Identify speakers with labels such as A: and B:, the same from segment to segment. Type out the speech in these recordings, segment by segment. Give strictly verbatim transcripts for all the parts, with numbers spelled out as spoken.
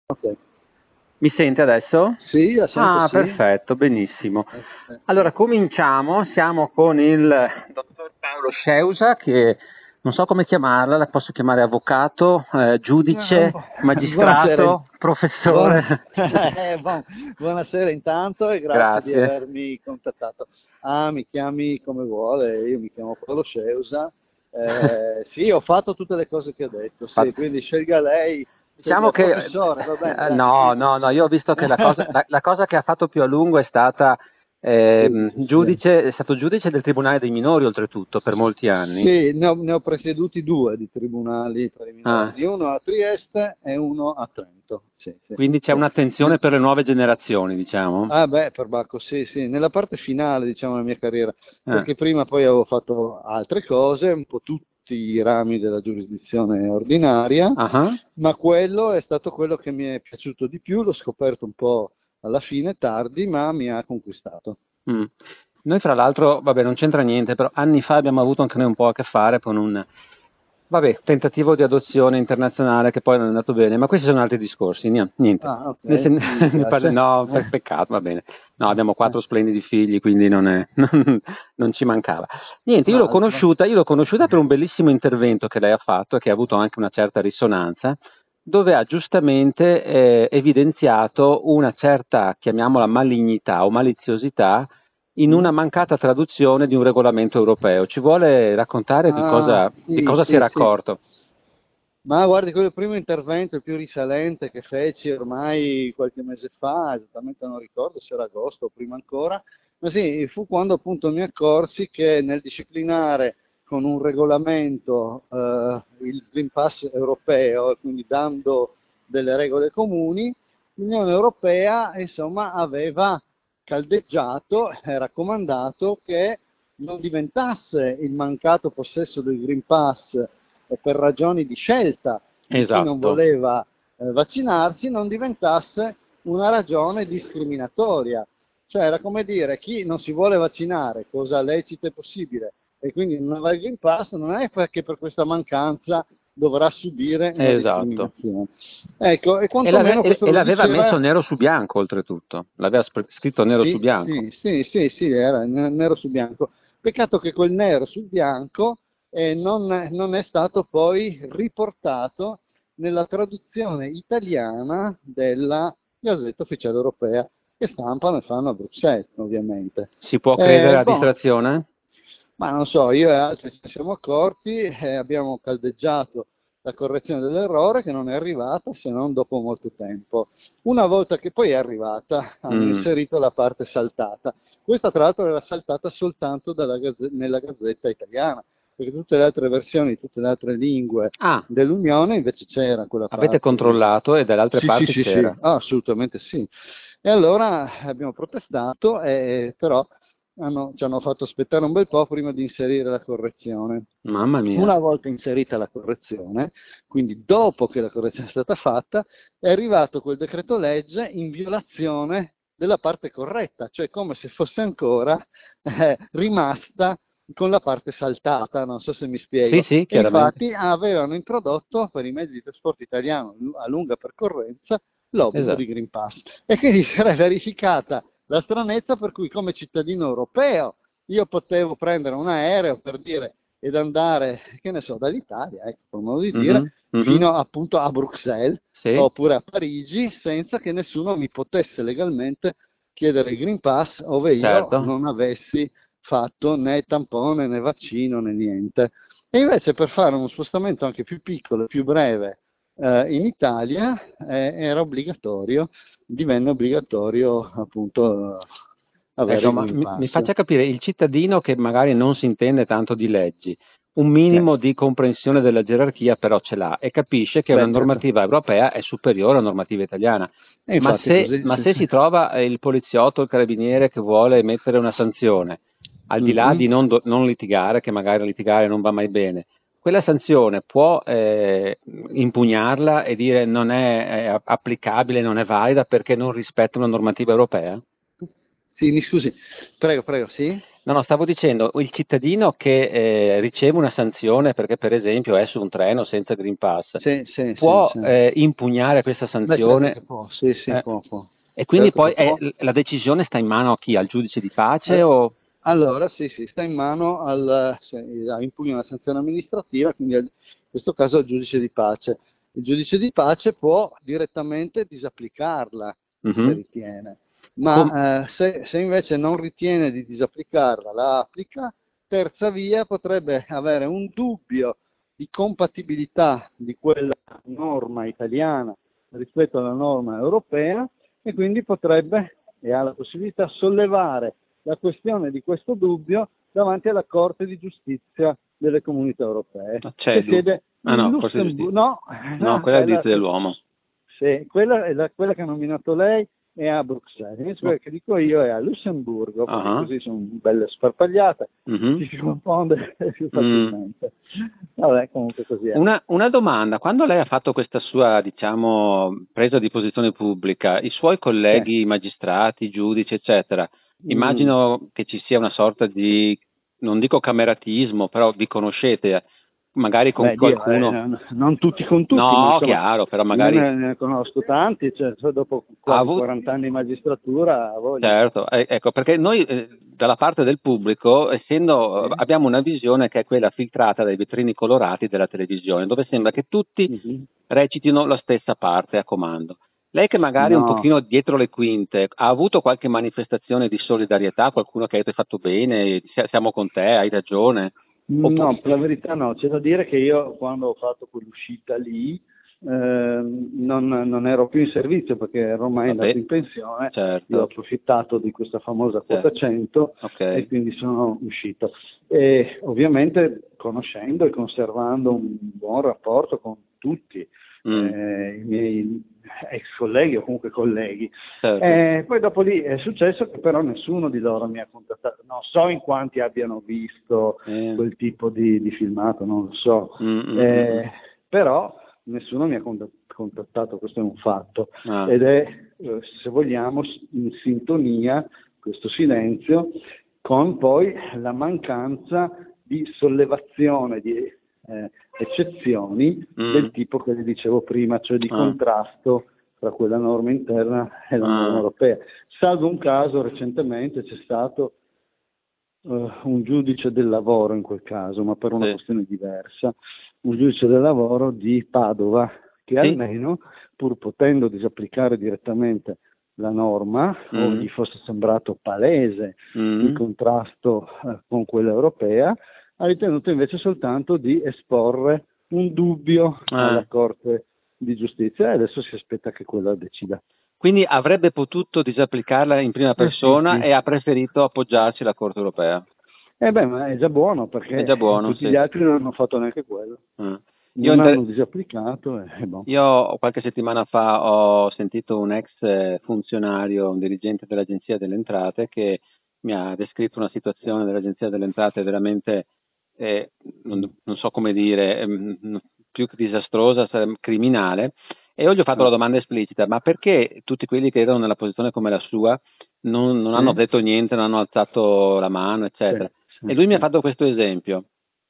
A: Ok.
B: Mi sente adesso?
A: Sì, la sento,
B: Ah,
A: sì.
B: perfetto, benissimo.
A: Eh, eh,
B: Allora, cominciamo. Siamo con il dottor Paolo Sceusa, che non so come chiamarla, la posso chiamare avvocato, eh,
A: eh,
B: giudice,
A: Buonasera,
B: magistrato,
A: buona-
B: professore.
A: eh, buon- buonasera intanto e grazie di
B: Grazie.
A: avermi contattato. Ah, mi chiami come vuole, io mi chiamo Paolo Sceusa. Eh, sì, ho fatto tutte le cose che ha detto, sì,
B: Fatto.
A: quindi scelga lei, scelga
B: Diciamo
A: il
B: che
A: professore, va bene,
B: eh,
A: dai,
B: no,
A: dica.
B: no, no, io ho visto che la cosa, la, la cosa che ha fatto più a lungo è stata ehm,
A: Giudice, sì.
B: giudice, è stato giudice del Tribunale dei minori, oltretutto, per molti anni.
A: Sì, ne ho, ne ho presieduti due di tribunali per i
B: Ah,
A: minorenni, uno a Trieste e uno a Trento. Sì, sì,
B: quindi c'è
A: sì.
B: un'attenzione
A: Nel-
B: per le nuove generazioni, diciamo.
A: Ah beh, perbacco, sì, sì, nella parte finale, diciamo, della mia carriera,
B: Eh,
A: perché prima poi avevo fatto altre cose, un po' tutti i rami della giurisdizione ordinaria,
B: ah ah.
A: ma quello è stato quello che mi è piaciuto di più, l'ho scoperto un po' alla fine, tardi, ma mi ha conquistato.
B: Mh. Noi fra l'altro, vabbè non c'entra niente, però anni fa abbiamo avuto anche noi un po' a che fare con un, vabbè, tentativo di adozione internazionale che poi non è andato bene, ma questi sono altri discorsi, nia- niente.
A: Ah, ok,
B: Ne, se-
A: mi
B: ne parli-
A: dispiace.
B: no,
A: Eh,
B: per peccato, va bene. No, abbiamo
A: eh,
B: quattro splendidi figli, quindi non è, non, non ci mancava. Niente, io l'ho
A: ma, ma-
B: conosciuta, io l'ho conosciuta per un bellissimo intervento che lei ha fatto e che ha avuto anche una certa risonanza, dove ha giustamente eh, evidenziato una certa, chiamiamola malignità o maliziosità in una
A: mm?
B: mancata traduzione di un regolamento europeo. Ci vuole raccontare di
A: Ah,
B: cosa, di
A: sì,
B: cosa si
A: sì,
B: era
A: sì.
B: accorto?
A: Ma guardi, quello primo intervento, il più risalente che feci ormai qualche mese fa, esattamente non ricordo se era agosto o prima ancora, ma sì, fu quando appunto mi accorsi che nel disciplinare con un regolamento eh, il Green Pass europeo, e quindi dando delle regole comuni, l'Unione Europea insomma aveva caldeggiato e raccomandato che non diventasse il mancato possesso del Green Pass e per ragioni di scelta di chi non
B: Esatto,
A: voleva eh, vaccinarsi non diventasse una ragione discriminatoria. Cioè era come dire chi non si vuole vaccinare, cosa lecita e possibile, e quindi non aveva il Green Pass, non è perché per questa mancanza dovrà subire una
B: esatto.
A: discriminazione. Ecco, e
B: E, l'ave-
A: quantomeno
B: e-
A: questo
B: e
A: lo
B: l'aveva messo
A: diceva.
B: nero su bianco, oltretutto. L'aveva spr- scritto nero su
A: Sì,
B: bianco.
A: sì, sì, sì, sì, era nero su bianco. Peccato che quel nero sul bianco eh, non, non è stato poi riportato nella traduzione italiana della Gazzetta Ufficiale Europea, che stampano e fanno a Bruxelles, ovviamente.
B: Si può credere
A: Eh,
B: a
A: boh,
B: distrazione?
A: ma non so, io e altri ci siamo accorti e abbiamo caldeggiato la correzione dell'errore che non è arrivata se non dopo molto tempo. Una volta che poi è arrivata, hanno
B: Mm.
A: inserito la parte saltata. Questa tra l'altro era saltata soltanto dalla gazze- nella Gazzetta italiana, perché tutte le altre versioni, tutte le altre lingue
B: Ah,
A: dell'Unione invece c'era quella
B: avete
A: parte lì.
B: controllato e dalle altre
A: Sì, sì,
B: parti
A: sì, sì,
B: c'era.
A: ah, assolutamente sì. E allora abbiamo protestato, e, però hanno- ci hanno fatto aspettare un bel po' prima di inserire la correzione.
B: Mamma mia.
A: Una volta inserita la correzione, quindi dopo che la correzione è stata fatta, è arrivato quel decreto legge in violazione della parte corretta, cioè come se fosse ancora eh, rimasta con la parte saltata, non so se mi
B: Sì,
A: spiego.
B: sì,
A: E
B: chiaramente.
A: infatti avevano introdotto per i mezzi di trasporto italiano a lunga percorrenza l'obbligo di
B: Esatto.
A: Green Pass. E quindi si era verificata la stranezza per cui come cittadino europeo io potevo prendere un aereo per dire ed andare, che ne so, dall'Italia, ecco, per modo di dire,
B: Mhm, mhm.
A: fino appunto a Bruxelles
B: Sì,
A: oppure a Parigi senza che nessuno mi potesse legalmente chiedere il Green Pass ove io
B: certo.
A: non avessi fatto né tampone né vaccino né niente. E invece per fare uno spostamento anche più piccolo e più breve eh, in Italia eh, era obbligatorio, divenne obbligatorio appunto eh,
B: Eh,
A: avere il
B: insomma,
A: Green
B: mi, mi
A: Pass.
B: faccia capire il cittadino che magari non si intende tanto di leggi, un
A: Eh,
B: minimo di comprensione della gerarchia però ce l'ha e capisce che una
A: beh, certo.
B: normativa europea è superiore alla normativa italiana.
A: E
B: Ma
A: infatti
B: se,
A: così,
B: ma
A: sì,
B: se
A: sì.
B: si trova eh, il poliziotto o il carabiniere che vuole mettere una sanzione, al di là
A: Mhm.
B: di non, do- non litigare, che magari litigare non va mai bene, quella sanzione può eh, impugnarla e dire non è, è applicabile, non è valida perché non rispetta una normativa europea?
A: Sì, mi scusi. Prego, prego, sì?
B: No, no, stavo dicendo, il cittadino che eh, riceve una sanzione perché per esempio è su un treno senza Green Pass,
A: Sì, sì, sì,
B: può
A: sì.
B: eh, impugnare questa
A: Beh, certo che
B: sanzione?
A: può, sì, sì,
B: Eh,
A: può, può.
B: e quindi
A: Certo che
B: poi è-
A: può.
B: la decisione sta in mano a chi? Al giudice di pace
A: Al-
B: o...
A: Allora, sì, sì, sta in mano al, se- a impugna una sanzione amministrativa, quindi al- in questo caso al giudice di pace. Il giudice di pace può direttamente disapplicarla, se
B: Mhm.
A: ritiene,
B: Com-
A: ma eh, se, se invece non ritiene di disapplicarla, la applica. Terza via, potrebbe avere un dubbio di compatibilità di quella norma italiana rispetto alla norma europea e quindi potrebbe e ha la possibilità di sollevare la questione di questo dubbio davanti alla Corte di giustizia delle comunità europee, che
B: CEDU.
A: siede
B: Ah
A: in
B: no, Corte di
A: Lussemburgo.
B: Giustizia.
A: No,
B: No,
A: no,
B: quella è il
A: quella,
B: diritto dell'uomo.
A: sì, quella è la- quella che ha nominato lei è a Bruxelles, invece
B: Oh,
A: quella che dico io è a Lussemburgo, perché
B: ah,
A: così sono belle sparpagliate,
B: mhm,
A: ci si confonde più
B: mm.
A: facilmente. Vabbè, comunque così è.
B: Una, una domanda, quando lei ha fatto questa sua, diciamo, presa di posizione pubblica, i suoi
A: Sì.
B: colleghi magistrati, giudici, eccetera,
A: Mm.
B: immagino che ci sia una sorta di, non dico cameratismo, però vi conoscete, magari con
A: Beh, Dio, eh,
B: qualcuno.
A: non, non tutti con tutti, ma
B: No,
A: insomma,
B: chiaro, però
A: io
B: magari
A: ne, ne conosco tanti, cioè, so dopo
B: ha
A: quasi
B: avuto.
A: quaranta anni di magistratura, a voglia.
B: Certo, e- ecco, perché noi eh, dalla parte del pubblico, essendo,
A: Sì.
B: abbiamo una visione che è quella filtrata dai vetrini colorati della televisione, dove sembra che tutti
A: Mhm.
B: recitino la stessa parte a comando. Lei che magari è un
A: No,
B: pochino dietro le quinte, ha avuto qualche manifestazione di solidarietà, qualcuno che ha detto hai fatto bene, si- siamo con te, hai ragione? Oppu-
A: no, per la verità no, c'è da dire che io quando ho fatto quell'uscita lì ehm, non, non ero più in servizio perché ero ormai andato
B: Vabbè,
A: in pensione, io ho
B: certo,
A: approfittato di questa famosa quota
B: certo,
A: cento e
B: ok.
A: quindi sono uscito. E ovviamente conoscendo e conservando un buon rapporto con tutti
B: Mm,
A: eh, i miei ex colleghi o comunque colleghi.
B: certo.
A: Eh, poi dopo lì è successo che però nessuno di loro mi ha contattato, non so in quanti abbiano visto
B: Eh,
A: quel tipo di, di filmato, non lo so,
B: mm, mm, mm, mm.
A: eh, però nessuno mi ha contattato, questo è un fatto,
B: Ah,
A: ed è, eh, se vogliamo, in sintonia, questo silenzio, con poi la mancanza di sollevazione di eh, eccezioni del
B: mm,
A: tipo che vi dicevo prima, cioè di
B: ah,
A: contrasto tra quella norma interna e la norma
B: ah,
A: europea. Salvo un caso, recentemente c'è stato uh, un giudice del lavoro in quel caso, ma per una
B: sì.
A: questione diversa, un giudice del lavoro di Padova, che
B: Sì?
A: almeno, pur potendo disapplicare direttamente la norma, o
B: Mm,
A: gli fosse sembrato palese il
B: mm,
A: contrasto eh, con quella europea, ha ritenuto invece soltanto di esporre un dubbio alla
B: ah.
A: Corte di giustizia e adesso si aspetta che quella decida.
B: Quindi avrebbe potuto disapplicarla in prima
A: Eh sì,
B: persona
A: sì.
B: e ha preferito appoggiarsi alla Corte europea.
A: Eh beh, ma è già buono
B: È già
A: perché
B: buono,
A: tutti
B: sì.
A: gli altri non hanno fatto neanche quello.
B: Ah. Io,
A: Non
B: inter-
A: hanno disapplicato e e boh.
B: io qualche settimana fa ho sentito un ex eh, funzionario, un dirigente dell'Agenzia delle Entrate che mi ha descritto una situazione dell'Agenzia delle Entrate veramente, eh, non, non so come dire, ehm, più che disastrosa, sarebbe criminale. E io gli ho fatto la
A: Ah,
B: domanda esplicita, ma perché tutti quelli che erano nella posizione come la sua non, non hanno
A: sì,
B: detto niente, non hanno alzato la mano,
A: sì,
B: eccetera?
A: sì,
B: E lui mi ha
A: sì.
B: fatto questo esempio.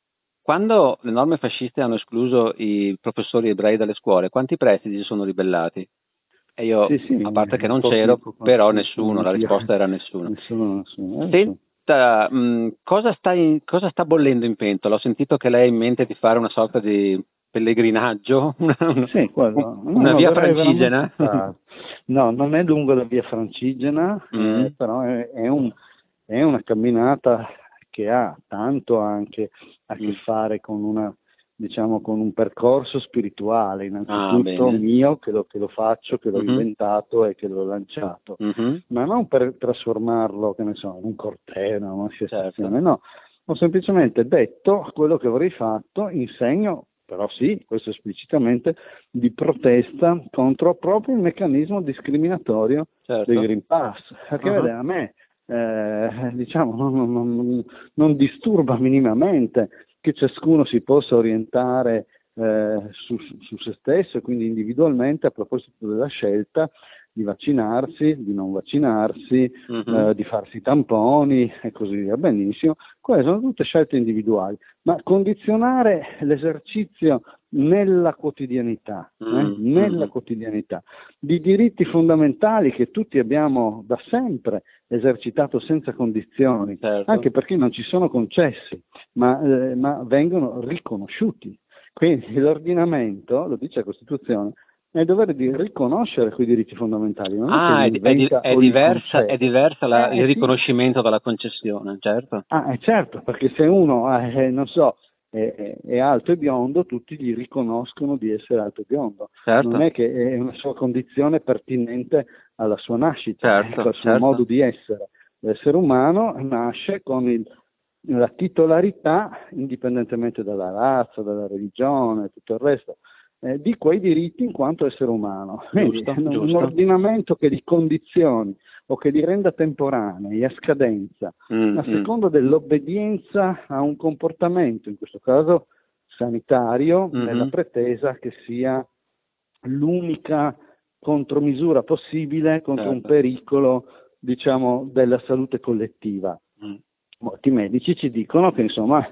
B: Quando le norme fasciste hanno escluso i professori ebrei dalle scuole, quanti presidi si sono ribellati? E io,
A: Sì, sì,
B: a parte che non
A: pochi,
B: c'ero, però
A: pochissimo,
B: nessuno, la
A: anch'io.
B: risposta era nessuno.
A: Nessuno, nessuno. Eh, sì.
B: Senta, mh, cosa sta, in- cosa sta bollendo in pentola? Ho sentito che lei ha in mente di fare una sorta di pellegrinaggio, una, una-
A: Sì, quello. No,
B: una
A: no,
B: via
A: vorrei veramente
B: francigena.
A: fare. No, non è lungo la via Francigena, eh,
B: Mm,
A: però è, è un- è una camminata che ha tanto anche a che
B: mm.
A: fare con una, diciamo, con un percorso spirituale,
B: Ah,
A: innanzitutto
B: bene.
A: mio, che lo, che lo faccio, che l'ho
B: Mhm,
A: inventato e che l'ho lanciato,
B: mhm,
A: ma non per trasformarlo, che ne so, in un corteo, una
B: certo.
A: manifestazione, no. Ho semplicemente detto quello che avrei fatto in segno, però sì, questo esplicitamente, di protesta contro proprio il meccanismo discriminatorio del
B: Certo.
A: Green Pass. Perché
B: Ah,
A: vede, a me eh, diciamo, non, non- non- non disturba minimamente che ciascuno si possa orientare eh, su, su se stesso e quindi individualmente a proposito della scelta di vaccinarsi, di non vaccinarsi,
B: Mhm.
A: eh, di farsi i tamponi e così via. Benissimo, quelle sono tutte scelte individuali, ma condizionare l'esercizio nella quotidianità, eh,
B: Mhm.
A: nella
B: Mhm.
A: quotidianità, di diritti fondamentali che tutti abbiamo da sempre esercitato senza condizioni,
B: Certo.
A: anche perché non ci sono concessi, ma, eh, ma vengono riconosciuti. Quindi l'ordinamento, lo dice la Costituzione, è il dovere di riconoscere quei diritti fondamentali, non è che
B: Ah,
A: li
B: è, di- è di-
A: inventa
B: è
A: o li
B: diversa, è
A: concede.
B: diversa la-
A: Eh
B: il
A: sì,
B: riconoscimento dalla concessione, certo.
A: ah, eh, certo, perché se uno, eh, non so, è, è- è alto e biondo, tutti gli riconoscono di essere alto e biondo. Non
B: Certo,
A: è che è una sua condizione pertinente alla sua nascita, ecco,
B: certo,
A: al suo modo
B: certo.
A: di essere. L'essere umano nasce con il- la titolarità, indipendentemente dalla razza, dalla religione, tutto il resto, eh, di quei diritti in quanto essere umano. Quindi
B: Giusto,
A: un
B: giusto.
A: ordinamento che li condizioni o che li renda temporanei, a scadenza,
B: Mm,
A: a
B: mm.
A: seconda dell'obbedienza a un comportamento, in questo caso sanitario, nella
B: Mhm.
A: pretesa che sia l'unica contromisura possibile contro un
B: Certo.
A: pericolo, diciamo, della salute collettiva.
B: Mm.
A: Molti medici ci dicono che insomma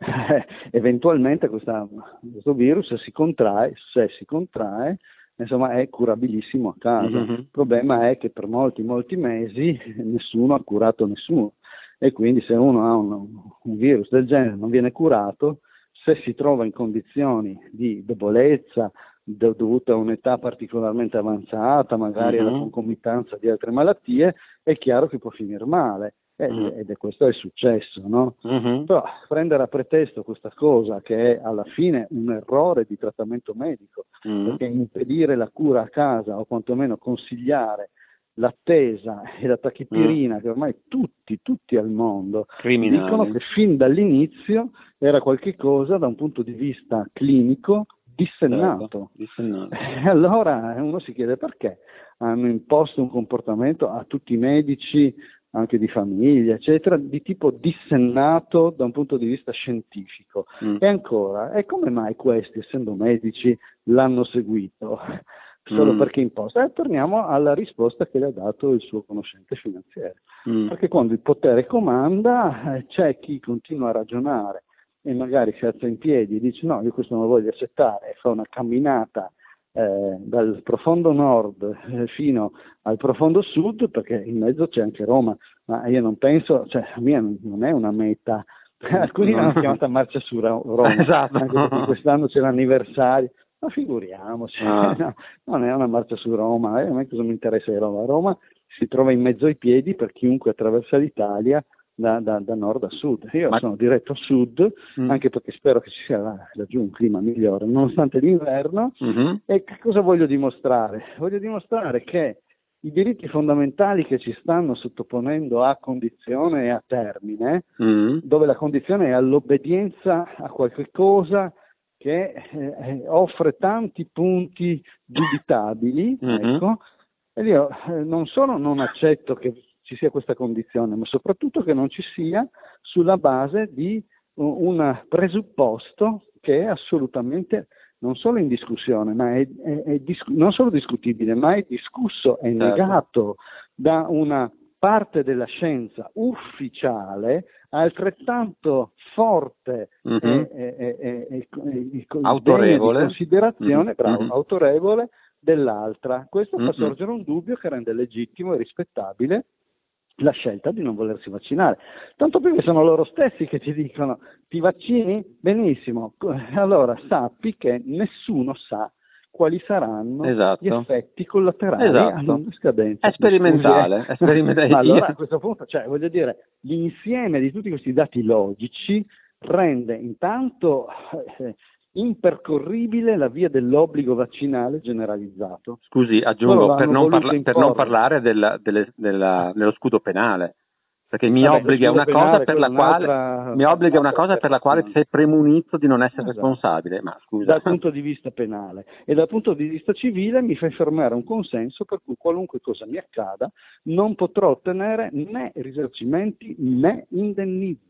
A: eventualmente questa- questo virus si contrae, se si contrae, insomma è curabilissimo a casa.
B: Mhm.
A: Il problema è che per molti, molti mesi nessuno ha curato nessuno e quindi se uno ha un, un virus del genere non viene curato, se si trova in condizioni di debolezza do- dovute a un'età particolarmente avanzata, magari alla
B: Mhm.
A: concomitanza di altre malattie, è chiaro che può finire male. Ed
B: Mm.
A: ed è questo è successo, no?
B: Mhm.
A: Però prendere a pretesto questa cosa, che è alla fine un errore di trattamento medico,
B: Mm.
A: perché impedire la cura a casa o quantomeno consigliare l'attesa e la
B: Mm.
A: tachipirina, che ormai tutti, tutti al mondo dicono
B: Criminali.
A: che fin dall'inizio era qualche cosa da un punto di vista clinico
B: Certo,
A: dissennato.
B: dissennato.
A: E allora uno si chiede perché hanno imposto un comportamento a tutti i medici, anche di famiglia, eccetera, di tipo dissennato da un punto di vista scientifico.
B: Mm.
A: E ancora, e come mai questi, essendo medici, l'hanno seguito? Solo
B: Mm.
A: perché imposta? E torniamo alla risposta che le ha dato il suo conoscente finanziario.
B: Mm.
A: Perché quando il potere comanda, eh, c'è chi continua a ragionare e magari si alza in piedi e dice no, io questo non lo voglio accettare, e fa una camminata eh, dal profondo nord eh, fino al profondo sud, perché in mezzo c'è anche Roma, ma io non penso, cioè la mia non è una meta, alcuni
B: Non-
A: l'hanno chiamata marcia su Ro- Roma, anche perché
B: Esatto.
A: quest'anno c'è l'anniversario, ma figuriamoci,
B: Ah.
A: no, non è una marcia su Roma, eh, a me cosa mi interessa di Roma? Roma si trova in mezzo ai piedi per chiunque attraversa l'Italia da, da, da nord a sud. Io
B: Ma
A: sono diretto a sud,
B: mm.
A: anche perché spero che ci sia là- laggiù un clima migliore, nonostante l'inverno.
B: Mhm.
A: E che cosa voglio dimostrare? Voglio dimostrare che i diritti fondamentali che ci stanno sottoponendo a condizione e a termine,
B: Mm.
A: dove la condizione è all'obbedienza a qualche cosa che eh, offre tanti punti dubitabili,
B: Mhm.
A: ecco, ed io eh, non solo non accetto che ci sia questa condizione, ma soprattutto che non ci sia sulla base di un un presupposto che è assolutamente non solo in discussione, ma è, è- è dis- non solo discutibile, ma è discusso e
B: Certo.
A: negato da una parte della scienza ufficiale altrettanto forte
B: Mhm.
A: e, e- e- e- e- e degna di
B: Autorevole. Mhm.
A: considerazione, bravo,
B: Mhm.
A: autorevole dell'altra. Questo fa
B: Mhm.
A: sorgere un dubbio che rende legittimo e rispettabile la scelta di non volersi vaccinare. Tanto più che sono loro stessi che ti dicono ti vaccini? Benissimo, allora sappi che nessuno sa quali saranno gli
B: Esatto.
A: effetti collaterali a
B: Esatto.
A: lunga scadenza.
B: È
A: Mi scusi, eh?
B: sperimentale, è sperimentale.
A: Ma allora a
B: Io-
A: questo punto, cioè, voglio dire, l'insieme di tutti questi dati logici rende intanto eh, impercorribile la via dell'obbligo vaccinale generalizzato.
B: Scusi,
A: Loro
B: aggiungo, per
A: l'hanno
B: non,
A: voluto
B: parla- per non
A: imporre.
B: parlare della- delle- della- dello scudo penale, perché mi
A: Vabbè, lo
B: obbliga a
A: scudo
B: una cosa
A: penale,
B: per
A: quella
B: la
A: è
B: quale,
A: un'altra,
B: mi obbliga a una
A: un'altra
B: cosa per la quale
A: operazione.
B: sei premunito di non essere
A: Esatto.
B: responsabile. Ma scusa.
A: Dal punto di vista penale e dal punto di vista civile mi fa fermare un consenso per cui qualunque cosa mi accada non potrò ottenere né risarcimenti né indennizi.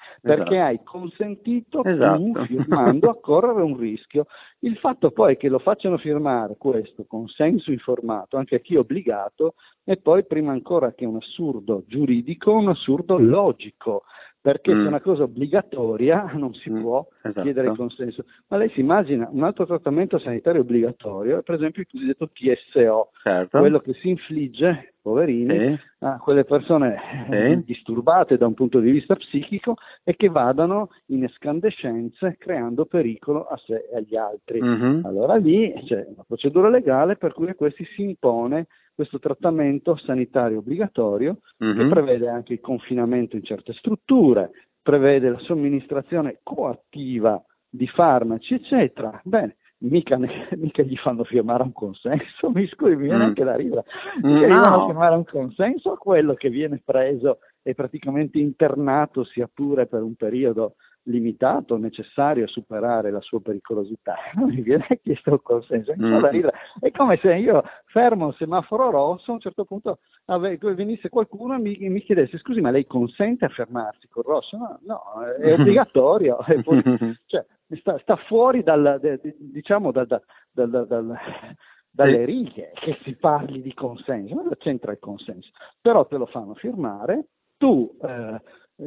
A: perché
B: esatto.
A: hai consentito
B: Esatto.
A: tu, firmando, a correre un rischio. Il fatto poi che lo facciano firmare questo consenso informato anche a chi è obbligato è poi, prima ancora che un assurdo giuridico, un assurdo logico, perché
B: Mm.
A: se è una cosa obbligatoria non si
B: Mm.
A: può
B: Esatto.
A: chiedere il consenso. Ma lei si immagina un altro trattamento sanitario obbligatorio, per esempio il cosiddetto T S O,
B: Certo.
A: quello che si infligge, poverini,
B: Sì.
A: a quelle persone
B: Sì.
A: disturbate da un punto di vista psichico e che vadano in escandescenze creando pericolo a sé e agli altri.
B: Mm-hmm.
A: Allora lì c'è una procedura legale per cui a questi si impone questo trattamento sanitario obbligatorio,
B: Mm-hmm.
A: che prevede anche il confinamento in certe strutture, prevede la somministrazione coattiva di farmaci, eccetera. Bene, mica, ne, mica gli fanno firmare un consenso, mi scusi, mi viene
B: Mm.
A: anche da ridere,
B: Mm,
A: mica gli fanno
B: no.
A: firmare un consenso a quello che viene preso e praticamente internato, sia pure per un periodo limitato, necessario a superare la sua pericolosità. Non mi viene chiesto il consenso, mi fa da ridere. È come se io fermo un semaforo rosso, a un certo punto ave, venisse qualcuno e mi, mi chiedesse: scusi, ma lei consente a fermarsi col rosso? No, no, è obbligatorio, è fuori, cioè, sta, sta fuori dal, de, de, diciamo dal, dal, dal, dal dalle righe che si parli di consenso. Cosa c'entra il consenso? Però te lo fanno firmare, tu eh,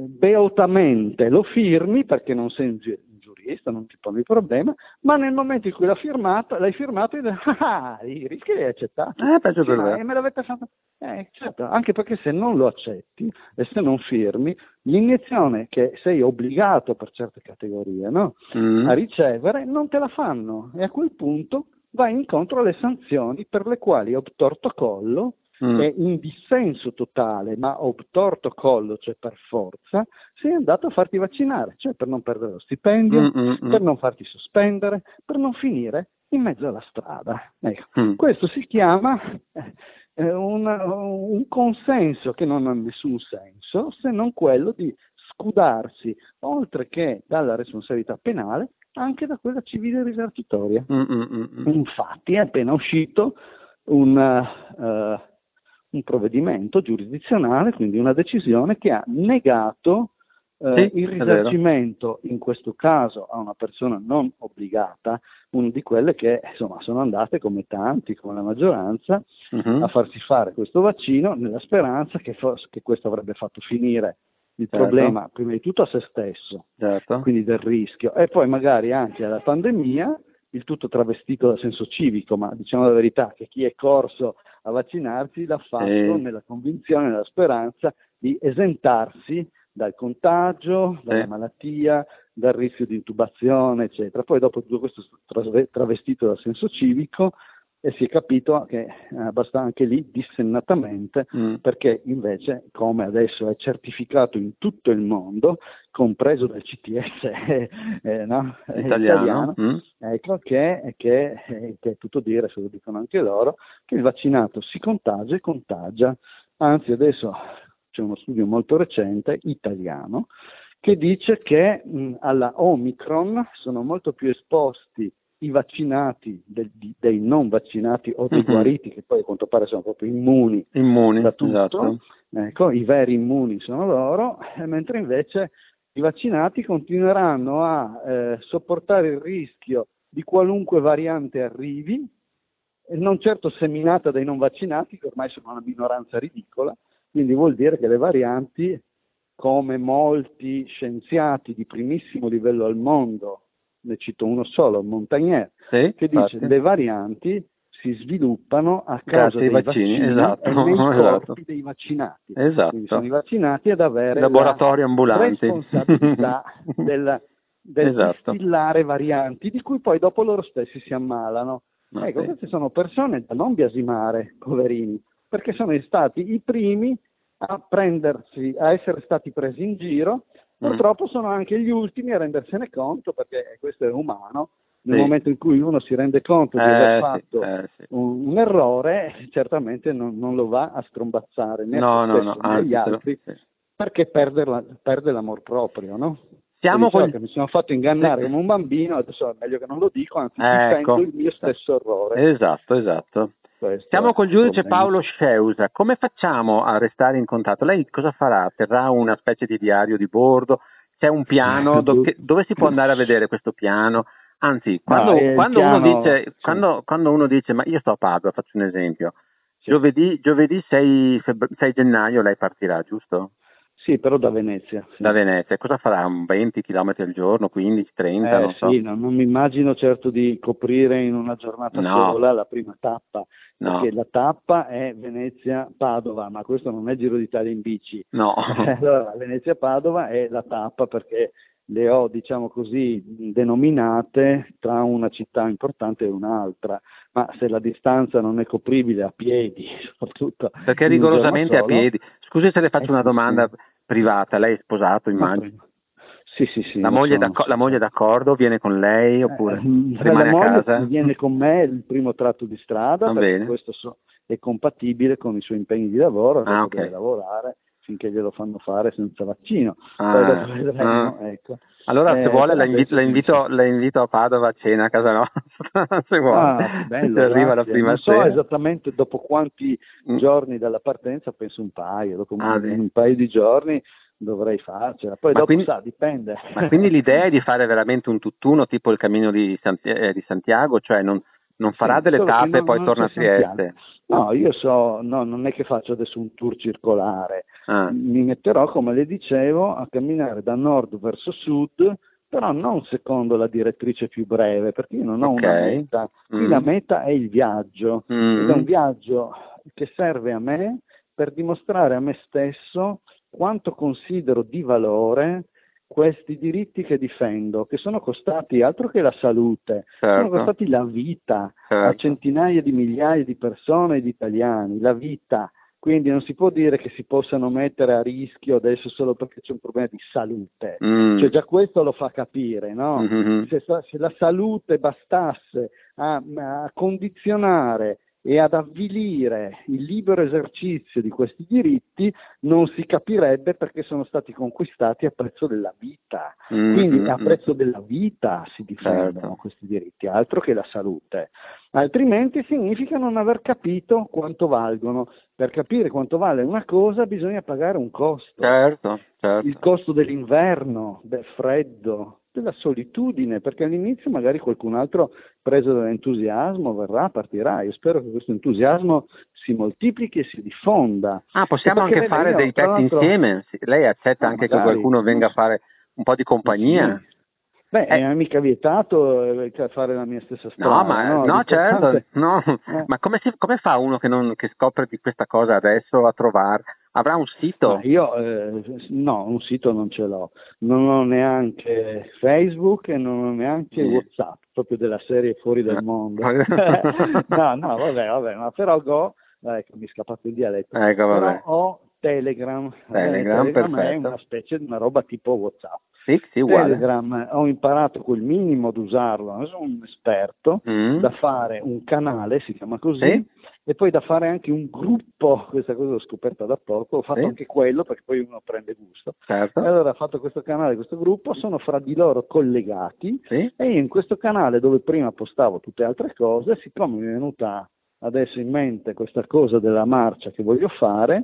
A: beotamente lo firmi perché non sei un giurista, non ti pone il problema, ma nel momento in cui l'hai firmato, l'hai firmato e ah, i rischi li hai accettati.
B: Eh, peggio
A: Sì,
B: per
A: ma
B: me.
A: me l'avete fatto? Eh, certo, anche perché se non lo accetti e se non firmi, l'iniezione che sei obbligato per certe categorie, no?
B: Mm.
A: a ricevere, non te la fanno e a quel punto vai incontro alle sanzioni per le quali obtorto collo
B: Mm.
A: è in dissenso totale, ma obtorto collo, cioè per forza, sei andato a farti vaccinare, cioè per non perdere lo stipendio,
B: Mm, mm, mm.
A: per non farti sospendere, per non finire in mezzo alla strada. Ecco,
B: Mm.
A: questo si chiama eh, un, un consenso che non ha nessun senso se non quello di scudarsi, oltre che dalla responsabilità penale, anche da quella civile risarcitoria.
B: Mm, mm, mm, mm.
A: Infatti è appena uscito un, uh, un provvedimento giurisdizionale, quindi una decisione che ha negato uh,
B: Sì,
A: il
B: è vero.
A: risarcimento, in questo caso a una persona non obbligata, una di quelle che insomma sono andate come tanti, come la maggioranza,
B: Mhm.
A: a farsi fare questo vaccino nella speranza che, forse, che questo avrebbe fatto finire il
B: Certo.
A: problema prima di tutto a se stesso,
B: Certo.
A: quindi del rischio, e poi magari anche alla pandemia, il tutto travestito da senso civico, ma diciamo la verità che chi è corso a vaccinarsi l'ha fatto
B: Sì.
A: nella convinzione, nella speranza di esentarsi dal contagio, dalla
B: Sì.
A: malattia, dal rischio di intubazione, eccetera. Poi dopo tutto questo travestito da senso civico, e si è capito che eh, basta anche lì dissennatamente,
B: Mm.
A: perché invece, come adesso è certificato in tutto il mondo, compreso dal C T S eh, eh, no?
B: Italiano.
A: italiano,
B: Mm.
A: ecco che, che, eh, che è tutto dire, se lo dicono anche loro, che il vaccinato si contagia e contagia. Anzi, adesso c'è uno studio molto recente, italiano, che dice che mh, alla Omicron sono molto più esposti i vaccinati del, di, dei non vaccinati o dei
B: Mhm.
A: guariti, che poi a quanto pare sono proprio immuni
B: Immuni,
A: da tutto,
B: esatto.
A: ecco, i veri immuni sono loro, eh, mentre invece i vaccinati continueranno a eh, sopportare il rischio di qualunque variante arrivi, e non certo seminata dai non vaccinati, che ormai sono una minoranza ridicola, quindi vuol dire che le varianti, come molti scienziati di primissimo livello al mondo, ne cito uno solo, Montagnier,
B: Sì,
A: che dice
B: infatti.
A: le varianti si sviluppano a causa
B: Grazie ai
A: dei
B: vaccini,
A: vaccini
B: esatto,
A: e nei
B: esatto.
A: corpi dei vaccinati. Quindi sono
B: Esatto.
A: i vaccinati ad
B: I
A: avere la
B: laboratori ambulanti.
A: responsabilità del, del
B: Esatto.
A: distillare varianti, di cui poi dopo loro stessi si ammalano.
B: Ma
A: Ecco,
B: sì.
A: queste sono persone da non biasimare, poverini, perché sono stati i primi a prendersi, a essere stati presi in giro. Purtroppo sono anche gli ultimi a rendersene conto, perché questo è umano. Nel
B: Sì.
A: momento in cui uno si rende conto di aver
B: Eh, sì,
A: fatto
B: eh, sì.
A: un, un errore, certamente non, non lo va a strombazzare né a
B: No,
A: se
B: no, no,
A: stesso né agli
B: anzi, se lo-
A: altri,
B: sì.
A: perché perde, la, perde l'amor proprio, no? E
B: Siamo
A: diceva
B: col...
A: che mi sono fatto ingannare
B: Sì.
A: come un bambino, adesso è meglio che non lo dico, anzi difendo
B: Ecco.
A: il mio stesso errore.
B: Esatto, esatto.
A: Questo
B: Siamo
A: è
B: col
A: il
B: giudice
A: problema.
B: Paolo Sceusa. Come facciamo a restare in contatto? Lei cosa farà? Terrà una specie di diario di bordo? c'è un piano do- che- dove si può andare a vedere questo piano? Anzi, quando,
A: No, il
B: quando uno
A: piano,
B: dice,
A: sì,
B: quando, quando uno dice, ma io sto a Padova, faccio un esempio,
A: sì.
B: giovedì, giovedì sei, febbre- sei gennaio lei partirà, giusto?
A: Sì, però da Venezia, sì.
B: Da Venezia, cosa farà? Un venti chilometri al giorno, quindici, trenta,
A: Eh
B: non so.
A: sì, no, non mi immagino certo di coprire in una giornata
B: No,
A: sola la prima tappa,
B: no,
A: perché la tappa è Venezia-Padova, ma questo non è Giro d'Italia in bici.
B: no.
A: Eh, allora, Venezia-Padova è la tappa perché le ho, diciamo così, denominate tra una città importante e un'altra, ma se la distanza non è copribile a piedi, soprattutto
B: Perché
A: in un giorno
B: rigorosamente a
A: solo,
B: piedi. Scusi se le
A: eh
B: faccio una
A: sì,
B: domanda
A: sì.
B: privata, lei è sposato,
A: Ma
B: immagino.
A: prima. Sì, sì, sì,
B: La
A: lo
B: moglie, è
A: sono,
B: d'acco- la moglie è
A: assolutamente.
B: d'accordo? Viene con lei oppure
A: Eh, la
B: rimane a
A: moglie
B: casa?
A: viene con me il primo tratto di strada
B: Va
A: perché
B: bene.
A: questo so- è compatibile con i suoi impegni di lavoro,
B: Ah,
A: dopo deve
B: ok.
A: lavorare finché glielo fanno fare senza vaccino, poi dopo
B: Ah, ah.
A: vedremo, ecco.
B: Allora, se
A: Eh,
B: vuole,
A: però
B: la, invi-
A: adesso
B: la
A: sì, sì.
B: invito, la invito a Padova a cena a casa nostra, se vuole.
A: Ah, che
B: Se
A: bello,
B: arriva la
A: grazie.
B: prima
A: Non so
B: sera.
A: esattamente dopo quanti
B: Mm.
A: giorni dalla partenza, penso un paio, dopo
B: Ah,
A: un,
B: sì.
A: un paio di giorni dovrei farcela, poi
B: Ma
A: dopo
B: quindi,
A: sa, dipende.
B: ma quindi l'idea è di fare veramente un tutt'uno tipo il cammino di, Santi- eh, di Santiago, cioè non, non farà
A: Sì,
B: delle
A: solo che
B: tappe e
A: non,
B: poi
A: non
B: torna
A: c'è
B: a
A: Santiago.
B: Trieste.
A: No, io so, no, non è che faccio adesso un tour circolare,
B: Ah,
A: mi metterò, come le dicevo, a camminare da nord verso sud, però non secondo la direttrice più breve, perché io non ho
B: ok.
A: una meta. Qui la
B: Mm.
A: meta è il viaggio, ed è un
B: Mm.
A: viaggio che serve a me per dimostrare a me stesso quanto considero di valore questi diritti che difendo, che sono costati altro che la salute, sono
B: Certo,
A: costati la vita a
B: certo.
A: centinaia di migliaia di persone e di italiani, la vita. Quindi non si può dire che si possano mettere a rischio adesso solo perché c'è un problema di salute. Cioè
B: Mm.
A: già questo lo fa capire, no?
B: Mhm.
A: Se, se la salute bastasse a, a condizionare e ad avvilire il libero esercizio di questi diritti, non si capirebbe perché sono stati conquistati a prezzo della vita.
B: Mm,
A: Quindi
B: mm,
A: a
B: mm.
A: prezzo della vita si difendono
B: Certo.
A: questi diritti, altro che la salute. Altrimenti significa non aver capito quanto valgono. Per capire quanto vale una cosa bisogna pagare un costo.
B: Certo,
A: Il
B: certo.
A: costo dell'inverno, del freddo, della solitudine, perché all'inizio magari qualcun altro preso dall'entusiasmo verrà, partirà. Io spero che questo entusiasmo si moltiplichi e si diffonda.
B: Ah,
A: E
B: possiamo
A: perché
B: anche
A: vede,
B: fare
A: io
B: dei
A: tra
B: pezzi
A: l'altro,
B: insieme? Sì, lei accetta
A: ma
B: anche che
A: magari,
B: qualcuno
A: non
B: venga a
A: so,
B: fare un po' di
A: ma sì.
B: compagnia?
A: Beh,
B: Eh,
A: è mica vietato eh, fare la mia stessa
B: no,
A: strada,
B: ma
A: no?
B: no, certo,
A: L'importante
B: no.
A: è...
B: Ma come, si- come fa uno che, non, che scopre di questa cosa adesso a trovare? Avrà un
A: Ma
B: sito?
A: io eh, no, un sito non ce l'ho, non ho neanche Facebook e non ho neanche
B: Niente.
A: WhatsApp, proprio della serie fuori dal
B: Eh.
A: mondo. No, no, vabbè, vabbè, ma però Go, ecco, mi è scappato il dialetto,
B: Ecco,
A: però
B: vabbè.
A: ho Telegram, eh,
B: Telegram,
A: Telegram è una
B: perfetto.
A: specie di una roba tipo WhatsApp.
B: Sì, sì, uguale.
A: Telegram ho imparato quel minimo ad usarlo, non sono un esperto, da
B: Mm.
A: fare un canale, si chiama
B: Sì,
A: così, e poi da fare anche un gruppo, questa cosa l'ho scoperta da poco, ho fatto
B: sì,
A: anche quello perché poi uno prende gusto. E
B: certo.
A: allora ho fatto questo canale, questo gruppo, sono fra di loro collegati
B: Sì.
A: e io in questo canale dove prima postavo tutte altre cose, siccome mi è venuta adesso in mente questa cosa della marcia che voglio fare,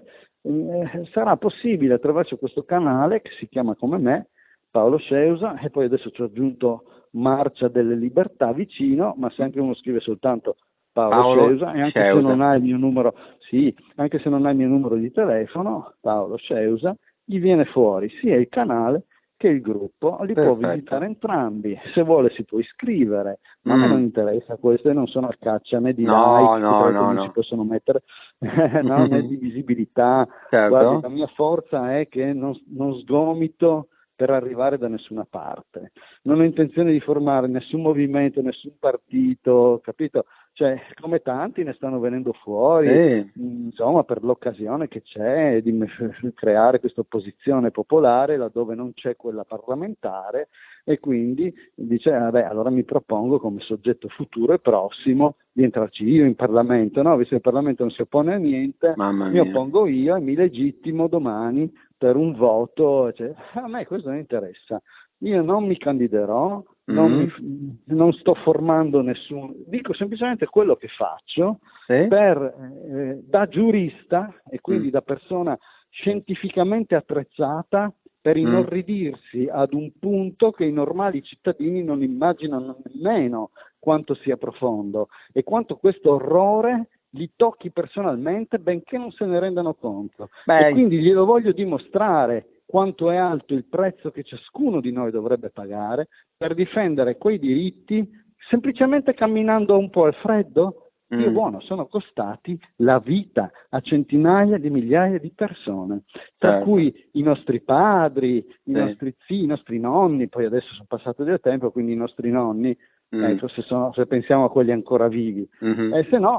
A: eh, sarà possibile attraverso questo canale che si chiama come me, Paolo Sceusa, e poi adesso ci ho aggiunto Marcia delle Libertà vicino, ma se anche uno scrive soltanto Paolo
B: Paolo
A: Sceusa, e anche se non
B: Sceusa.
A: ha il mio numero, sì, anche se non ha il mio numero di telefono, Paolo Sceusa, gli viene fuori sia il canale che il gruppo, li può
B: Perfetto.
A: visitare entrambi, se vuole si può iscrivere, ma a me non
B: Mm.
A: interessa questo, e non sono a caccia né di
B: No,
A: like, che
B: no,
A: tra l'altro
B: no,
A: non si
B: no.
A: possono mettere, no, né di visibilità. Guardi,
B: Certo.
A: la mia forza è che non, non sgomito per arrivare da nessuna parte. Non ho intenzione di formare nessun movimento, nessun partito, capito? Cioè, come tanti ne stanno venendo fuori,
B: Sì.
A: insomma, per l'occasione che c'è di creare questa opposizione popolare laddove non c'è quella parlamentare, e quindi dice, vabbè, allora mi propongo come soggetto futuro e prossimo di entrarci io in Parlamento, no? Visto che il Parlamento non si oppone a niente,
B: Mamma
A: mi
B: mia.
A: oppongo io e mi legittimo domani per un voto, cioè, a me questo non interessa. Io non mi candiderò, non,
B: Mm.
A: mi, non sto formando nessuno, dico semplicemente quello che faccio
B: Sì.
A: per, eh, da giurista e
B: Mm.
A: quindi da persona scientificamente attrezzata per
B: Mm.
A: inorridirsi ad un punto che i normali cittadini non immaginano nemmeno quanto sia profondo e quanto questo orrore li tocchi personalmente, benché non se ne rendano conto. E
B: Beh,
A: quindi glielo voglio dimostrare quanto è alto il prezzo che ciascuno di noi dovrebbe pagare per difendere quei diritti, semplicemente camminando un po' al freddo. Dio
B: mm,
A: buono, sono costati la vita a centinaia di migliaia di persone, tra
B: certo,
A: cui i nostri padri, i
B: sì.
A: nostri zii, i nostri nonni, poi adesso sono passato del tempo, quindi i nostri nonni,
B: Mm,
A: ecco, se, sono, se pensiamo a quelli ancora vivi,
B: mhm,
A: e se no,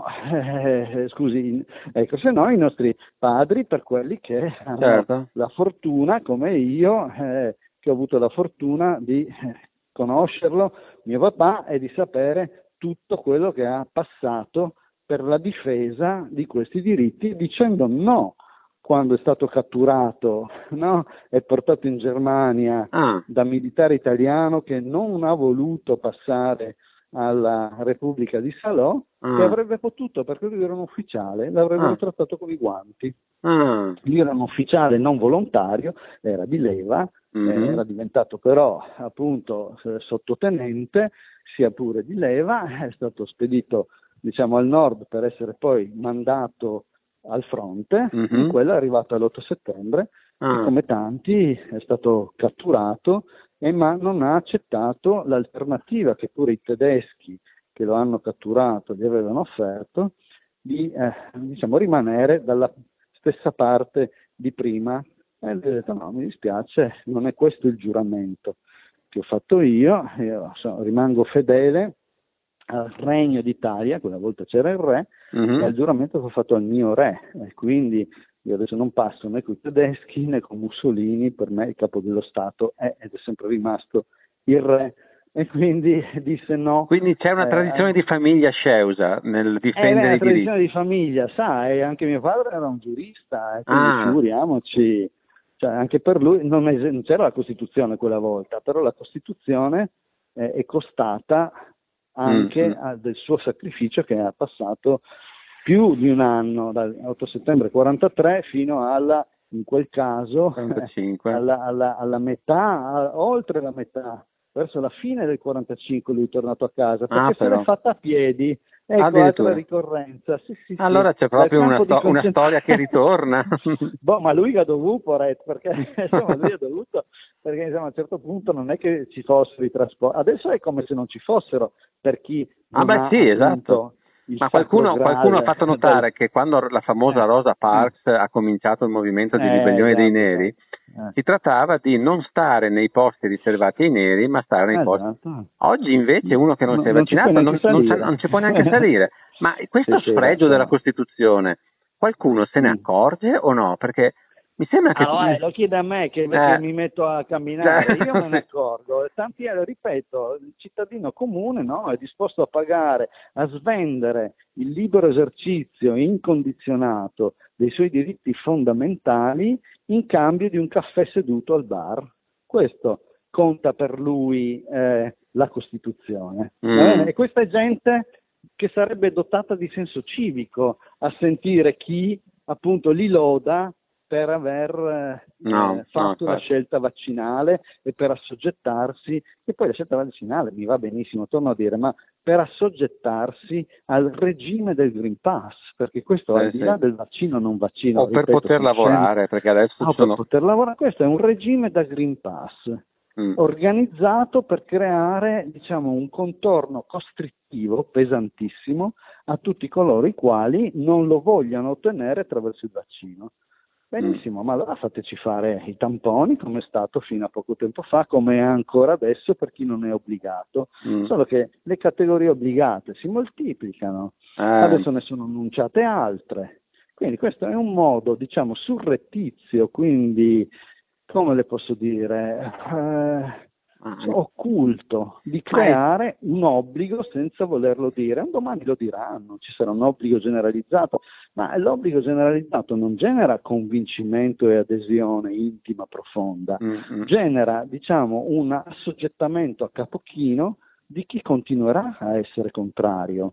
A: eh, scusi, ecco, se no i nostri padri per quelli che hanno
B: certo.
A: la fortuna, come io, eh, che ho avuto la fortuna di eh, conoscerlo, mio papà, e di sapere tutto quello che ha passato per la difesa di questi diritti, dicendo no quando è stato catturato, no? E portato in Germania
B: Ah,
A: da militare italiano che non ha voluto passare alla Repubblica di Salò, che
B: ah,
A: avrebbe potuto, perché lui era un ufficiale, l'avrebbero
B: ah,
A: trattato con i guanti.
B: ah,
A: Lui era un ufficiale non volontario, era di leva, eh,
B: mhm,
A: era diventato però appunto eh, sottotenente, sia pure di leva, è stato spedito diciamo al nord per essere poi mandato al fronte, in
B: mhm,
A: quello è arrivato l'otto settembre e
B: ah,
A: come tanti è stato catturato, e ma non ha accettato l'alternativa che pure i tedeschi che lo hanno catturato gli avevano offerto, di eh, diciamo, rimanere dalla stessa parte di prima. E lui ha detto no, mi dispiace, non è questo il giuramento che ho fatto io, io so, rimango fedele al regno d'Italia, quella volta c'era il re, e
B: mhm.
A: al giuramento che ho fatto al mio re, e quindi io adesso non passo né con i tedeschi né con Mussolini, per me il capo dello Stato è ed è sempre rimasto il re, e quindi disse no.
B: Quindi c'è una tradizione
A: Eh,
B: di famiglia sceusa nel
A: eh, beh, è
B: difendere
A: una
B: i
A: tradizione
B: diritti.
A: di famiglia, sai, anche mio padre era un giurista, e quindi
B: Ah,
A: figuriamoci, cioè, anche per lui non, es- non c'era la Costituzione quella volta, però la Costituzione eh, è costata
B: mm,
A: anche
B: mm,
A: a- del suo sacrificio, che ha passato più di un anno, dall'otto settembre quarantatré fino alla, in quel caso,
B: quarantacinque.
A: alla, alla- alla metà, a- oltre la metà, verso la fine del quarantacinque lui è tornato a casa,
B: Ah,
A: perché se l'è
B: però,
A: fatta a piedi. Ecco, altra
B: addirittura.
A: ricorrenza, sì, sì, sì,
B: Allora c'è
A: dal
B: proprio una,
A: campo di
B: sto- una storia che
A: concentramento.
B: ritorna.
A: Boh, ma lui ha dovuto, Red, perché insomma lui ha dovuto, perché insomma, a un certo punto non è che ci fossero i trasporti, adesso è come se non ci fossero per chi
B: Ah
A: non
B: beh
A: ha
B: sì, esatto.
A: appunto il
B: Ma
A: sacro
B: qualcuno, qualcuno ha
A: graal
B: fatto
A: del...
B: notare che quando la famosa
A: Eh,
B: Rosa
A: eh,
B: Parks ha cominciato il movimento di
A: eh,
B: ribellione dei
A: esatto,
B: neri,
A: esatto, eh,
B: si trattava di non stare nei posti riservati ai neri, ma stare nei posti.
A: esatto.
B: Oggi invece uno che non
A: No-
B: si è
A: non ci puoi
B: vaccinato non,
A: neanche
B: non c'ha-
A: salire.
B: non ci può neanche salire. Ma
A: Sì,
B: questo
A: sì, beh,
B: sfregio della
A: insomma.
B: Costituzione, qualcuno se ne
A: Mm.
B: accorge o no? Perché mi sembra che...
A: Ah, eh, lo chiede a me che, che
B: Eh,
A: mi metto a camminare, io
B: eh,
A: me ne
B: sì.
A: accorgo, e tanti, eh, ripeto, il cittadino comune, no, è disposto a pagare, a svendere il libero esercizio incondizionato dei suoi diritti fondamentali in cambio di un caffè seduto al bar. Questo conta per lui eh, la Costituzione. Va bene?
B: Mm,
A: E questa è gente che sarebbe dotata di senso civico a sentire chi appunto li loda per aver
B: no,
A: eh,
B: no,
A: fatto la
B: infatti.
A: scelta vaccinale e per assoggettarsi, e poi la scelta vaccinale mi va benissimo, torno a dire, ma per assoggettarsi al regime del Green Pass, perché questo al
B: Sì,
A: di
B: sì.
A: là del vaccino o non vaccino,
B: O per
A: ripeto,
B: poter
A: sono scemi,
B: lavorare, perché adesso
A: ah,
B: ci
A: per
B: sono...
A: poter lavorare, questo è un regime da Green Pass
B: Mm,
A: organizzato per creare, diciamo, un contorno costrittivo pesantissimo a tutti coloro i quali non lo vogliano ottenere attraverso il vaccino.
B: mm,
A: Benissimo, ma allora fateci fare i tamponi, come è stato fino a poco tempo fa, come è ancora adesso per chi non è obbligato.
B: mm.
A: Solo che le categorie obbligate si moltiplicano,
B: Eh,
A: adesso ne sono annunciate altre. Quindi questo è un modo, diciamo, surrettizio, quindi, come le posso dire, eh,
B: ah,
A: occulto, di
B: ma è...
A: creare un obbligo senza volerlo dire. Un domani lo diranno, ci sarà un obbligo generalizzato, ma l'obbligo generalizzato non genera convincimento e adesione intima, profonda,
B: mm, mm.
A: genera, diciamo, un assoggettamento a capochino di chi continuerà a essere contrario.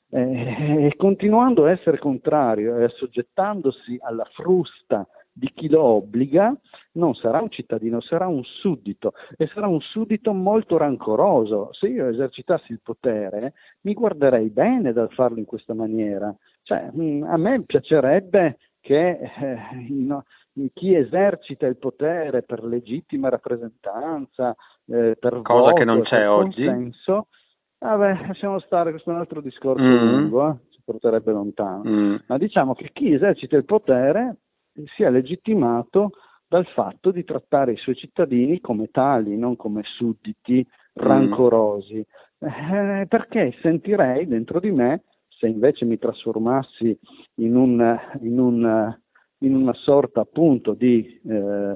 A: Eh, e continuando a essere contrario e assoggettandosi alla frusta di chi lo obbliga, non sarà un cittadino, sarà un suddito, e sarà un suddito molto rancoroso. Se io esercitassi il potere, mi guarderei bene dal farlo in questa maniera. Cioè, mh, a me piacerebbe che eh, no, chi esercita il potere per legittima rappresentanza, eh, per
B: Cosa che
A: voto
B: non
A: e per
B: c'è oggi.
A: consenso, vabbè, lasciamo stare, questo è un altro discorso
B: Mm,
A: lungo, eh, ci porterebbe lontano.
B: mm,
A: Ma diciamo che chi esercita il potere sia legittimato dal fatto di trattare i suoi cittadini come tali, non come sudditi
B: mm.
A: rancorosi. Eh, perché sentirei dentro di me, se invece mi trasformassi in un, in un, in una sorta appunto di eh, eh,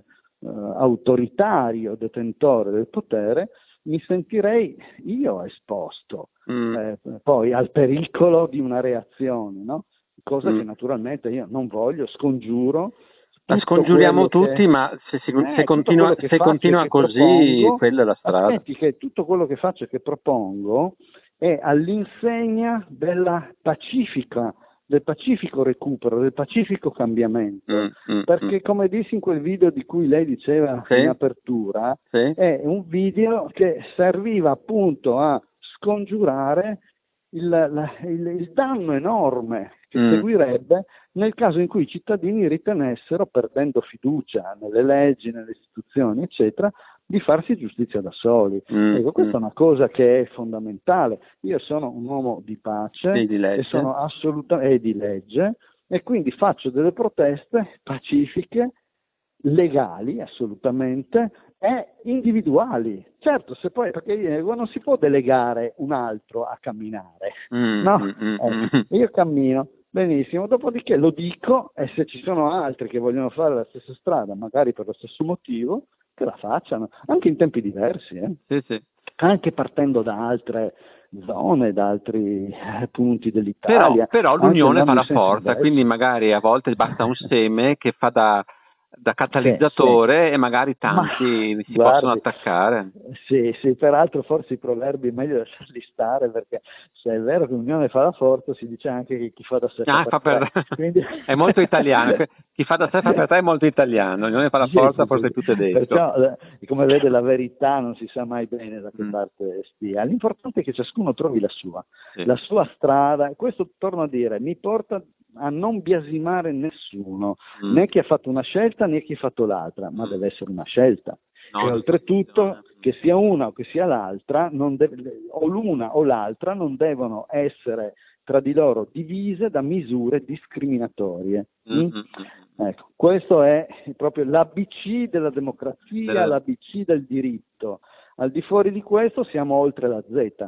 A: autoritario detentore del potere, mi sentirei io esposto
B: Mm,
A: eh, poi al pericolo di una reazione, no? Cosa che
B: mm.
A: naturalmente io non voglio, scongiuro
B: La
A: tutto
B: scongiuriamo
A: quello che,
B: tutti, ma se, si- se
A: eh, tutto
B: continua,
A: quello che
B: se
A: faccio e
B: continua
A: che
B: così,
A: propongo,
B: quella è la strada.
A: aspetti che tutto quello che faccio e che propongo è all'insegna della pacifica, del pacifico recupero, del pacifico cambiamento,
B: Mm, mm, mm.
A: perché come dissi in quel video di cui lei diceva in
B: Sì,
A: apertura,
B: sì.
A: è un video che serviva appunto a scongiurare il, la- il- il danno enorme che
B: Mm,
A: seguirebbe nel caso in cui i cittadini ritenessero, perdendo fiducia nelle leggi, nelle istituzioni, eccetera, di farsi giustizia da soli.
B: mm,
A: Ecco,
B: mm.
A: questa è una cosa che è fondamentale. Io sono un uomo di pace
B: Sì, di
A: e
B: legge.
A: sono assolutamente di legge, e quindi faccio delle proteste pacifiche, legali assolutamente, e individuali. Certo, se poi, perché io- non si può delegare un altro a camminare,
B: Mm,
A: no?
B: mm, mm,
A: Ecco,
B: mm.
A: io cammino benissimo, dopodiché lo dico, e se ci sono altri che vogliono fare la stessa strada, magari per lo stesso motivo, che la facciano, anche in tempi diversi, eh?
B: Sì, sì.
A: Anche partendo da altre zone, da altri eh, punti
B: Però,
A: dell'Italia,
B: però
A: anche
B: l'unione fa
A: andando in
B: la
A: senso
B: forza, quindi
A: inverso.
B: magari a volte basta un seme che fa da, da
A: Sì, sì.
B: catalizzatore e magari
A: Ma
B: tanti si possono
A: guardi,
B: attaccare.
A: sì, sì, peraltro forse i proverbi è meglio lasciarli stare, perché se è vero che l'unione fa la forza, si dice anche che chi fa da sé fa
B: Ah,
A: per
B: fa
A: tre.
B: per...
A: Quindi...
B: È molto italiano, chi fa da sé fa per te è molto italiano, l'unione fa la
A: Sì,
B: forza
A: sì, sì,
B: forse è
A: sì.
B: più tedesco.
A: Perciò, eh, come vede, la verità non si sa mai bene da che
B: Mm,
A: parte stia. L'importante è che ciascuno trovi la sua,
B: sì.
A: la sua strada, e questo, torno a dire, mi porta a non biasimare nessuno,
B: Mm,
A: né chi ha fatto una scelta né chi ha fatto l'altra, ma
B: mm.
A: deve essere una scelta.
B: No,
A: E
B: disposizione.
A: oltretutto, che sia una o che sia l'altra, non deve- o l'una o l'altra non devono essere tra di loro divise da misure discriminatorie.
B: Mm,
A: Mm?
B: mm, mm, mm.
A: Ecco, questo è proprio l'A B C della democrazia,
B: Della-
A: l'A B C del diritto. Al di fuori di questo siamo oltre la Z.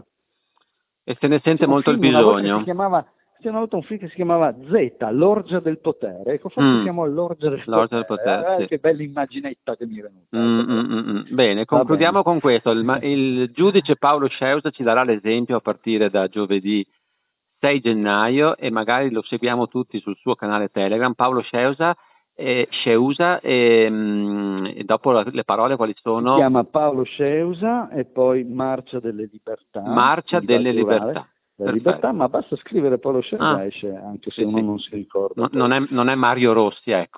B: E se ne sente
A: C'era un
B: molto il
A: film una volta che si
B: bisogno.
A: chiamava, c'era una volta un film che si chiamava Z, l'orgia del potere. Ecco, forse
B: Mm,
A: siamo all'orgia del
B: l'orgia del potere,
A: potere. Eh,
B: sì.
A: che bella immaginetta che mi è venuta.
B: Mm,
A: Ecco,
B: mm,
A: però.
B: mm, mm. Bene,
A: Va bene.
B: concludiamo con questo. Il, ma- il giudice Paolo Sceusà ci darà l'esempio a partire da giovedì sei gennaio e magari lo seguiamo tutti sul suo canale Telegram. Paolo Sceusà, eh, Sceusà e, mm, e dopo la- le parole quali
A: Si
B: sono?
A: chiama Paolo Sceusa e poi Marcia delle Libertà,
B: Marcia
A: quindi va al
B: delle
A: plurale,
B: Libertà.
A: la libertà,
B: Perfetto.
A: ma basta scrivere Paolo
B: Ah,
A: Sceusa, esce, anche se
B: sì,
A: uno
B: sì.
A: non si ricorda
B: No- non
A: poi.
B: è, non è Mario Rossi, ecco.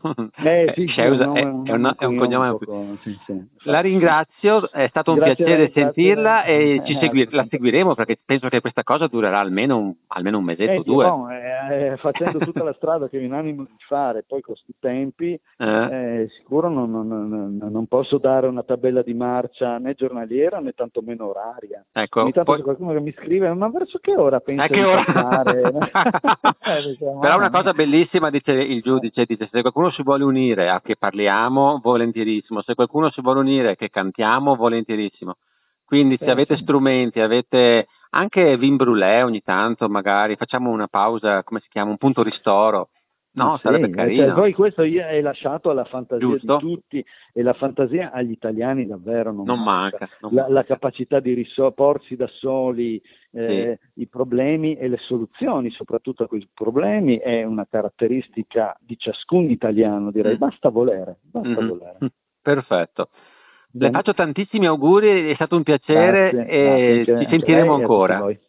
A: Eh
B: Eh,
A: sì, sì, è un
B: Sceusà
A: nome,
B: è,
A: un
B: è
A: nome,
B: una-
A: un
B: è un
A: cognome un
B: cognome più.
A: poco, sì, sì,
B: La
A: infatti.
B: ringrazio, è stato un
A: Grazie a
B: piacere
A: lei, grazie a lei,
B: sentirla e ci
A: è
B: segui- la
A: altrettanto per
B: seguiremo
A: me.
B: perché penso che questa cosa durerà almeno un, almeno un mesetto o
A: Eh sì,
B: due.
A: boh, eh, eh, facendo tutta la strada che ho in animo di fare, poi con questi tempi,
B: Eh,
A: eh, sicuro non, non- non- non posso dare una tabella di marcia né giornaliera né tantomeno oraria. Ogni
B: ecco,
A: tanto
B: poi
A: c'è qualcuno che mi scrive: ma verso che ora
B: a
A: pensa
B: che
A: di
B: ora?
A: passare? Eh, dico,
B: Però una
A: mamma mia.
B: cosa bellissima, dice il
A: Eh,
B: giudice, dice se qualcuno si vuole unire a che parliamo, volentierissimo, se qualcuno si vuole unire a che cantiamo, volentierissimo. Quindi se
A: eh,
B: avete
A: sì.
B: strumenti, avete anche vin brûlé ogni tanto, magari facciamo una pausa, come si chiama, un punto ristoro.
A: Ma
B: No,
A: sì,
B: sarebbe
A: eh, cioè,
B: carino,
A: poi questo io- è lasciato alla fantasia di
B: giusto?
A: tutti, e la fantasia agli italiani davvero non
B: Non
A: manca.
B: manca, non
A: La, la
B: manca.
A: capacità di riso- porsi da soli
B: Sì.
A: eh, i problemi e le soluzioni, soprattutto a quei problemi, è una caratteristica di ciascun italiano, direi.
B: Mm.
A: Basta volere, basta
B: Mhm.
A: volere.
B: Perfetto. Le
A: Bene,
B: faccio tantissimi auguri, è stato un piacere
A: grazie, grazie
B: e
A: anche,
B: ci
A: anche a
B: sentiremo
A: lei e a tutti
B: ancora.
A: voi.